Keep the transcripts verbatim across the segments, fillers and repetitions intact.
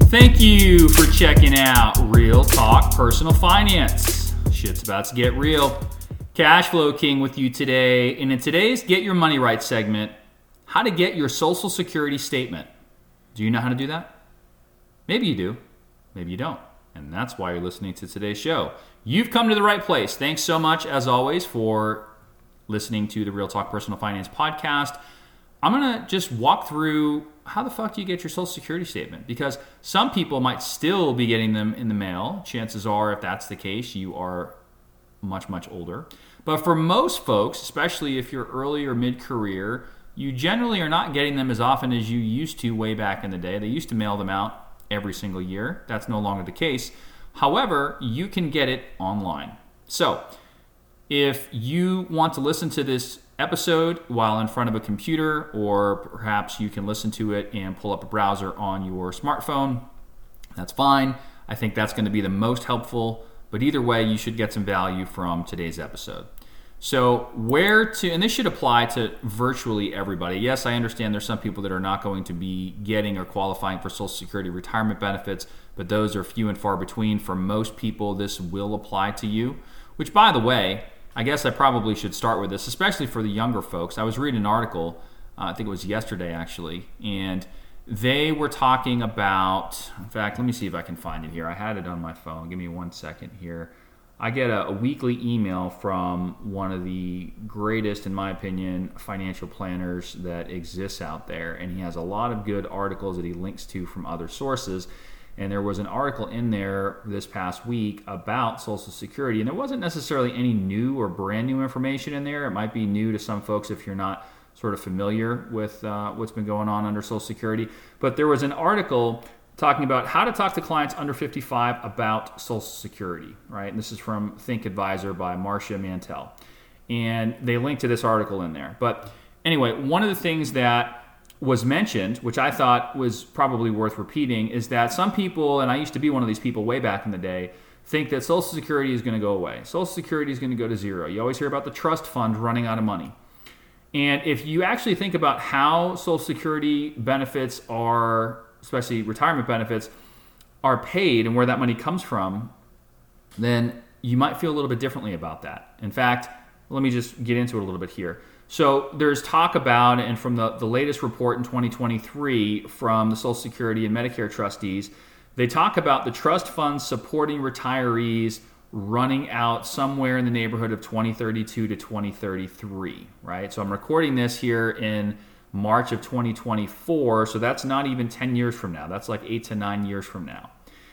Thank you for checking out Real Talk Personal Finance. Shit's about to get real. Cash Flow King with you today. And in today's Get Your Money Right segment, how to get your Social Security statement. Do you know how to do that? Maybe you do. Maybe you don't. And that's why you're listening to today's show. You've come to the right place. Thanks so much, as always, for listening to the Real Talk Personal Finance podcast. I'm going to just walk through how the fuck do you get your Social Security statement? Because some people might still be getting them in the mail. Chances are, if that's the case, you are much, much older. But for most folks, especially if you're early or mid-career, you generally are not getting them as often as you used to way back in the day. They used to mail them out every single year. That's no longer the case. However, you can get it online. So if you want to listen to this episode while in front of a computer, or perhaps you can listen to it and pull up a browser on your smartphone, that's fine. I think that's going to be the most helpful, but either way, you should get some value from today's episode. So where to, and this should apply to virtually everybody. Yes, I understand there's some people that are not going to be getting or qualifying for Social Security retirement benefits, but those are few and far between. For most people, this will apply to you, which, by the way, I guess I probably should start with this, especially for the younger folks. I was reading an article, uh, I think it was yesterday actually, and they were talking about, in fact, let me see if I can find it here. I had it on my phone. Give me one second here. I get a, a weekly email from one of the greatest, in my opinion, financial planners that exists out there, and he has a lot of good articles that he links to from other sources. And there was an article in there this past week about Social Security, and there wasn't necessarily any new or brand new information in there. It might be new to some folks if you're not sort of familiar with uh, what's been going on under Social Security. But there was an article talking about how to talk to clients under fifty-five about Social Security, right? And this is from Think Advisor by Marcia Mantell. And they linked to this article in there. But anyway, one of the things that was mentioned, which I thought was probably worth repeating, is that some people, and I used to be one of these people way back in the day, think that Social Security is going to go away. Social Security is going to go to zero. You always hear about the trust fund running out of money. And if you actually think about how Social Security benefits are, especially retirement benefits, are paid and where that money comes from, then you might feel a little bit differently about that. In fact, let me just get into it a little bit here. So there's talk about, and from the, the latest report in twenty twenty-three from the Social Security and Medicare trustees, they talk about the trust funds supporting retirees running out somewhere in the neighborhood of twenty thirty-two to twenty thirty-three, right? So I'm recording this here in March of twenty twenty-four, so that's not even ten years from now. That's like eight to nine years from now.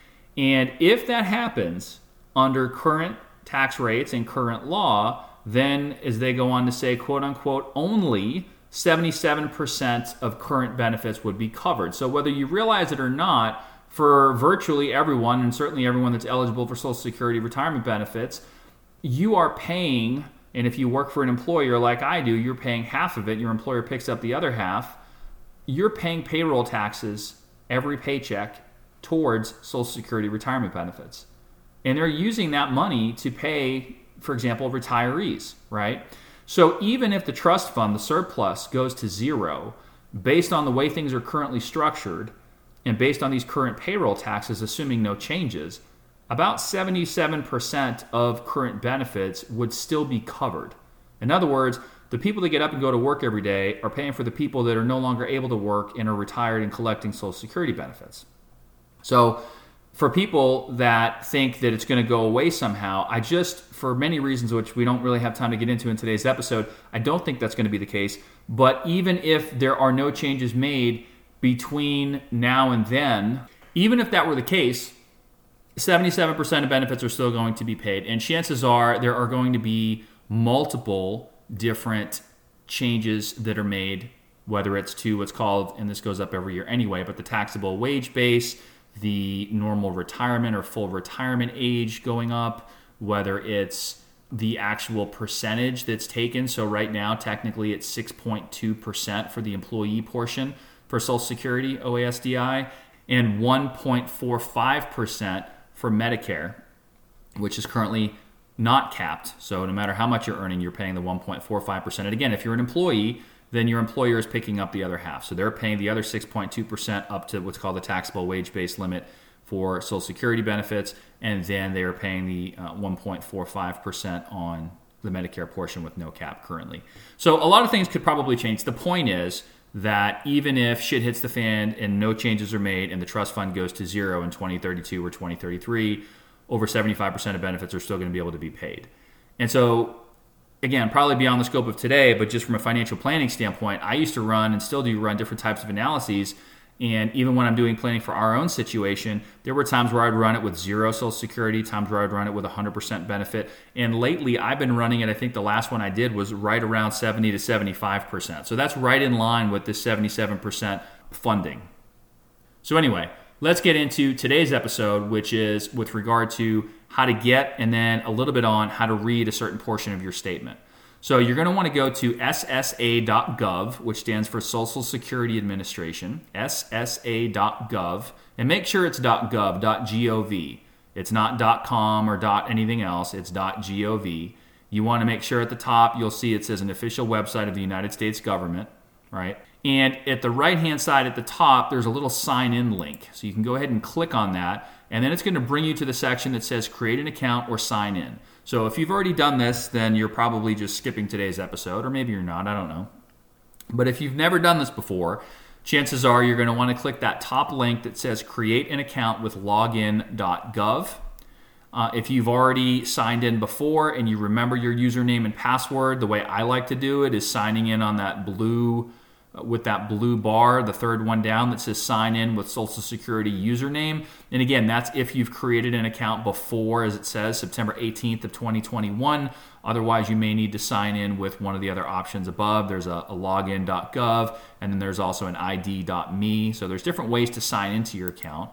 And if that happens under current tax rates and current law, then, as they go on to say, quote unquote, only seventy-seven percent of current benefits would be covered. So whether you realize it or not, for virtually everyone, and certainly everyone that's eligible for Social Security retirement benefits, you are paying, and if you work for an employer like I do, you're paying half of it, your employer picks up the other half, you're paying payroll taxes every paycheck towards Social Security retirement benefits. And they're using that money to pay, for example, retirees, right? So even if the trust fund, the surplus, goes to zero, based on the way things are currently structured, and based on these current payroll taxes, assuming no changes, about seventy-seven percent of current benefits would still be covered. In other words, the people that get up and go to work every day are paying for the people that are no longer able to work and are retired and collecting Social Security benefits. So for people that think that it's going to go away somehow, I just, for many reasons which we don't really have time to get into in today's episode, I don't think that's going to be the case. But even if there are no changes made between now and then, even if that were the case, seventy-seven percent of benefits are still going to be paid. And chances are there are going to be multiple different changes that are made, whether it's to what's called, and this goes up every year anyway, but the taxable wage base, the normal retirement or full retirement age going up, whether it's the actual percentage that's taken. So right now, technically it's six point two percent for the employee portion for Social Security, O A S D I, and one point four five percent for Medicare, which is currently not capped. So no matter how much you're earning, you're paying the one point four five percent. And again, if you're an employee, then your employer is picking up the other half. So they're paying the other six point two percent up to what's called the taxable wage-based limit for Social Security benefits, and then they are paying the uh, one point four five percent on the Medicare portion with no cap currently. So a lot of things could probably change. The point is that even if shit hits the fan and no changes are made and the trust fund goes to zero in twenty thirty-two or twenty thirty-three, over seventy-five percent of benefits are still going to be able to be paid. And so, again, probably beyond the scope of today, but just from a financial planning standpoint, I used to run and still do run different types of analyses. And even when I'm doing planning for our own situation, there were times where I'd run it with zero Social Security, times where I'd run it with one hundred percent benefit. And lately, I've been running it, I think the last one I did was right around seventy to seventy-five percent. So that's right in line with this seventy-seven percent funding. So anyway, let's get into today's episode, which is with regard to how to get and then a little bit on how to read a certain portion of your statement. So you're going to want to go to S S A dot gov, which stands for Social Security Administration, S S A dot gov, and make sure it's .gov, .gov. It's not .com or .anything else, it's .gov. You want to make sure at the top you'll see it says an official website of the United States government, right? And at the right-hand side at the top, there's a little sign-in link. So you can go ahead and click on that, and then it's going to bring you to the section that says create an account or sign in. So if you've already done this, then you're probably just skipping today's episode, or maybe you're not, I don't know. But if you've never done this before, chances are you're going to want to click that top link that says create an account with login dot gov. Uh, if you've already signed in before and you remember your username and password, the way I like to do it is signing in on that blue with that blue bar, the third one down that says sign in with Social Security username. And again, that's if you've created an account before, as it says, September eighteenth of twenty twenty-one. Otherwise, you may need to sign in with one of the other options above. There's a, a login dot gov, and then there's also an I D dot me. So there's different ways to sign into your account.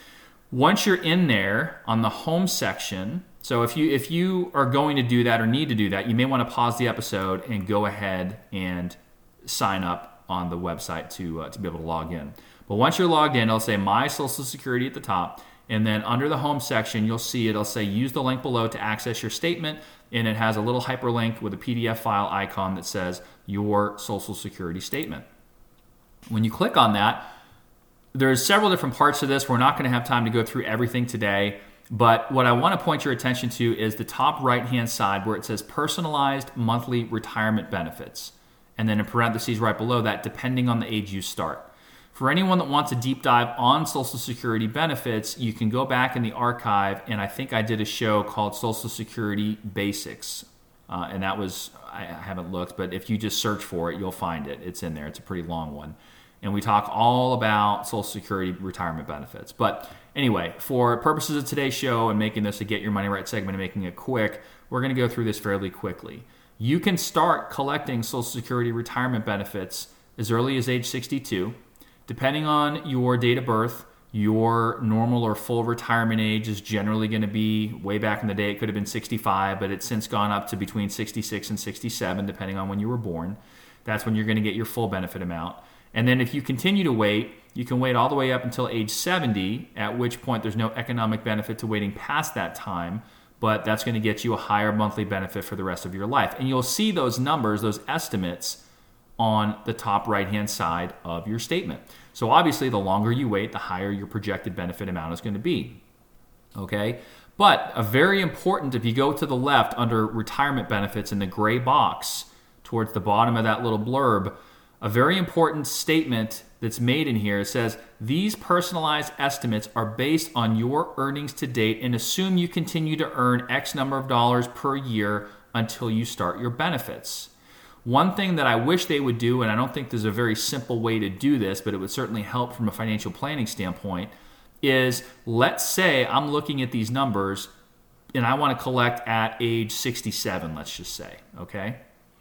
Once you're in there on the home section, so if you if you are going to do that or need to do that, you may want to pause the episode and go ahead and sign up on the website to uh, to be able to log in. But once you're logged in, it'll say My Social Security at the top, and then under the home section, you'll see it'll say use the link below to access your statement, and it has a little hyperlink with a P D F file icon that says your Social Security statement. When you click on that, there's several different parts to this. We're not going to have time to go through everything today, but what I want to point your attention to is the top right-hand side where it says personalized monthly retirement benefits. And then in parentheses right below that, depending on the age you start. For anyone that wants a deep dive on Social Security benefits, you can go back in the archive, and I think I did a show called Social Security Basics. Uh, and that was, I haven't looked, but if you just search for it, you'll find it. It's in there. It's a pretty long one. And we talk all about Social Security retirement benefits. But anyway, for purposes of today's show and making this a Get Your Money Right segment and making it quick, we're going to go through this fairly quickly. You can start collecting Social Security retirement benefits as early as age sixty-two. Depending on your date of birth, your normal or full retirement age is generally going to be, way back in the day, it could have been sixty-five, but it's since gone up to between sixty-six and sixty-seven, depending on when you were born. That's when you're going to get your full benefit amount. And then if you continue to wait, you can wait all the way up until age seventy, at which point there's no economic benefit to waiting past that time. But that's going to get you a higher monthly benefit for the rest of your life. And you'll see those numbers, those estimates, on the top right-hand side of your statement. So obviously, the longer you wait, the higher your projected benefit amount is going to be. Okay? But a very important, if you go to the left under retirement benefits in the gray box towards the bottom of that little blurb, a very important statement that's made in here says, these personalized estimates are based on your earnings to date and assume you continue to earn X number of dollars per year until you start your benefits. One thing that I wish they would do, and I don't think there's a very simple way to do this, but it would certainly help from a financial planning standpoint, is let's say I'm looking at these numbers and I want to collect at age sixty-seven, let's just say, okay?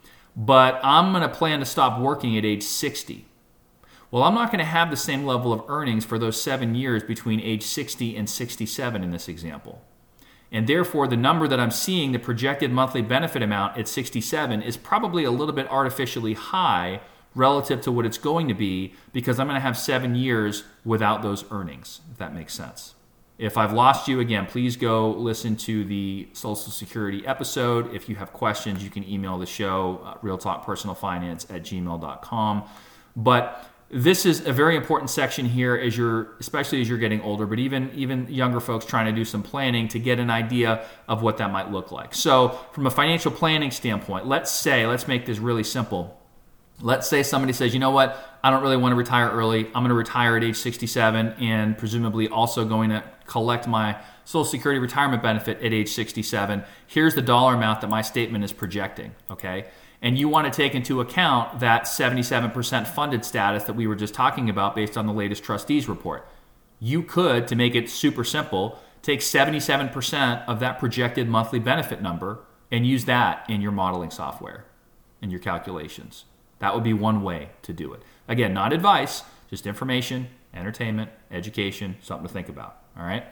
But I'm going to plan to stop working at age sixty. Well, I'm not going to have the same level of earnings for those seven years between age sixty and sixty-seven in this example. And therefore, the number that I'm seeing, the projected monthly benefit amount at sixty-seven, is probably a little bit artificially high relative to what it's going to be because I'm going to have seven years without those earnings, if that makes sense. If I've lost you, again, please go listen to the Social Security episode. If you have questions, you can email the show, uh, realtalkpersonalfinance at gmail dot com. But this is a very important section here, as you're, especially as you're getting older, but even, even younger folks trying to do some planning to get an idea of what that might look like. So from a financial planning standpoint, let's say, let's make this really simple. Let's say somebody says, you know what, I don't really want to retire early. I'm going to retire at age sixty-seven and presumably also going to collect my Social Security retirement benefit at age sixty-seven. Here's the dollar amount that my statement is projecting, okay? And you want to take into account that seventy-seven percent funded status that we were just talking about based on the latest trustees report. You could, to make it super simple, take seventy-seven percent of that projected monthly benefit number and use that in your modeling software, in your calculations. That would be one way to do it. Again, not advice, just information, entertainment, education, something to think about, all right?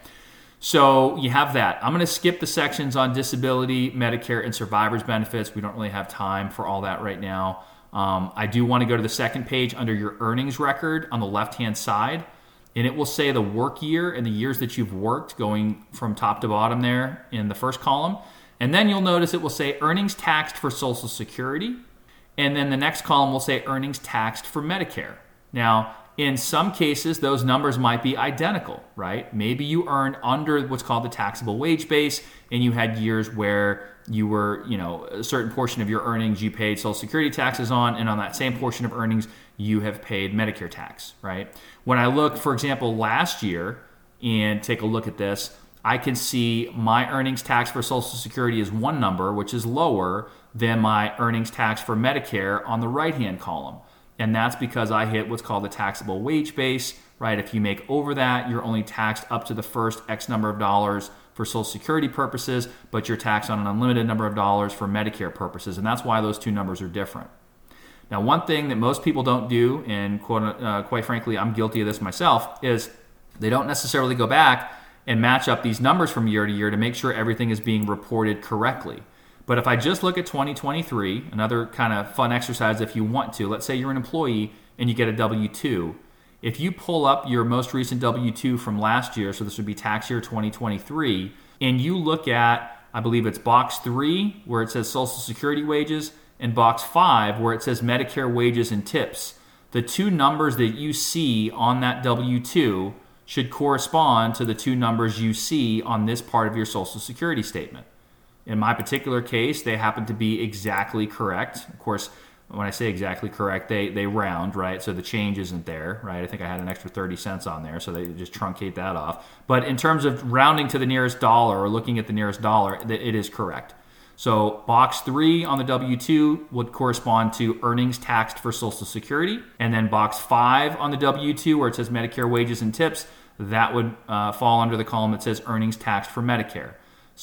So you have that. I'm going to skip the sections on disability, Medicare, and survivor's benefits. We don't really have time for all that right now. Um, I do want to go to the second page under your earnings record on the left-hand side, and it will say the work year and the years that you've worked going from top to bottom there in the first column. And then you'll notice it will say earnings taxed for Social Security, and then the next column will say earnings taxed for Medicare. Now, in some cases, those numbers might be identical, right? Maybe you earned under what's called the taxable wage base, and you had years where you were, you know, a certain portion of your earnings you paid Social Security taxes on, and on that same portion of earnings, you have paid Medicare tax, right? When I look, for example, last year and take a look at this, I can see my earnings tax for Social Security is one number, which is lower than my earnings tax for Medicare on the right-hand column. And that's because I hit what's called the taxable wage base, right? If you make over that, you're only taxed up to the first X number of dollars for Social Security purposes, but you're taxed on an unlimited number of dollars for Medicare purposes. And that's why those two numbers are different. Now, one thing that most people don't do, and quote, uh, quite frankly, I'm guilty of this myself, is they don't necessarily go back and match up these numbers from year to year to make sure everything is being reported correctly. But if I just look at twenty twenty-three, another kind of fun exercise if you want to, let's say you're an employee and you get a W two. If you pull up your most recent W two from last year, so this would be tax year twenty twenty-three, and you look at, I believe it's box three, where it says Social Security wages, and box five, where it says Medicare wages and tips, the two numbers that you see on that W two should correspond to the two numbers you see on this part of your Social Security statement. In my particular case, they happen to be exactly correct. Of course, when I say exactly correct, they they round, right? So the change isn't there, right? I think I had an extra thirty cents on there, so they just truncate that off. But in terms of rounding to the nearest dollar or looking at the nearest dollar, it is correct. So box three on the W two would correspond to earnings taxed for Social Security. And then box five on the W two, where it says Medicare wages and tips, that would uh, fall under the column that says earnings taxed for Medicare.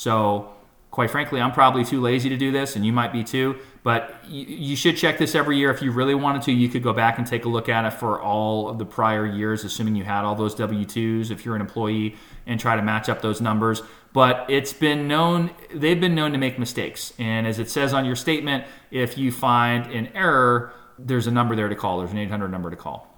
So quite frankly, I'm probably too lazy to do this, and you might be too, but you, you should check this every year. If you really wanted to, you could go back and take a look at it for all of the prior years, assuming you had all those W twos if you're an employee, and try to match up those numbers. But it's been known, they've been known to make mistakes. And as it says on your statement, if you find an error, there's a number there to call. There's an eight hundred number to call.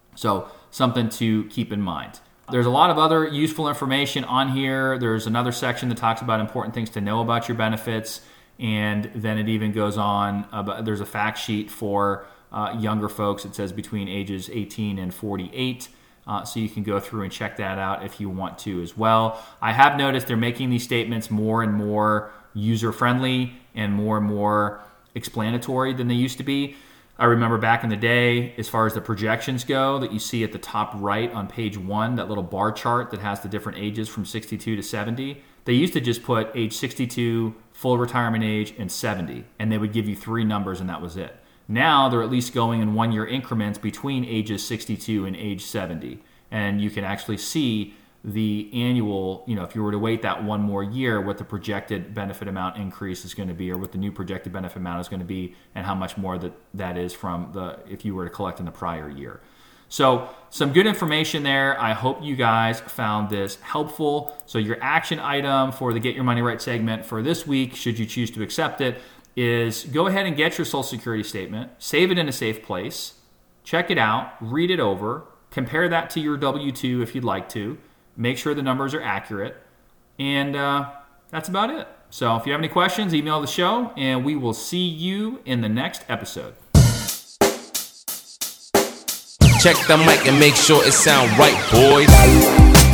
So something to keep in mind. There's a lot of other useful information on here. There's another section that talks about important things to know about your benefits. And then it even goes on, about, there's a fact sheet for uh, younger folks. It says between ages eighteen and forty-eight. Uh, so you can go through and check that out if you want to as well. I have noticed they're making these statements more and more user-friendly and more and more explanatory than they used to be. I remember back in the day, as far as the projections go, that you see at the top right on page one, that little bar chart that has the different ages from sixty-two to seventy. They used to just put age sixty-two, full retirement age, and seventy, and they would give you three numbers and that was it. Now they're at least going in one-year increments between ages sixty-two and age seventy, and you can actually see the annual, you know, if you were to wait that one more year, what the projected benefit amount increase is going to be, or what the new projected benefit amount is going to be, and how much more that that is from the, if you were to collect in the prior year. So some good information there. I hope you guys found this helpful. So your action item for the Get Your Money Right segment for this week, should you choose to accept it, is go ahead and get your Social Security statement, save it in a safe place, check it out, read it over, compare that to your W two if you'd like to. make sure the numbers are accurate. And uh, that's about it. So if you have any questions, email the show, and we will see you in the next episode. Check the mic and make sure it sound right, boys.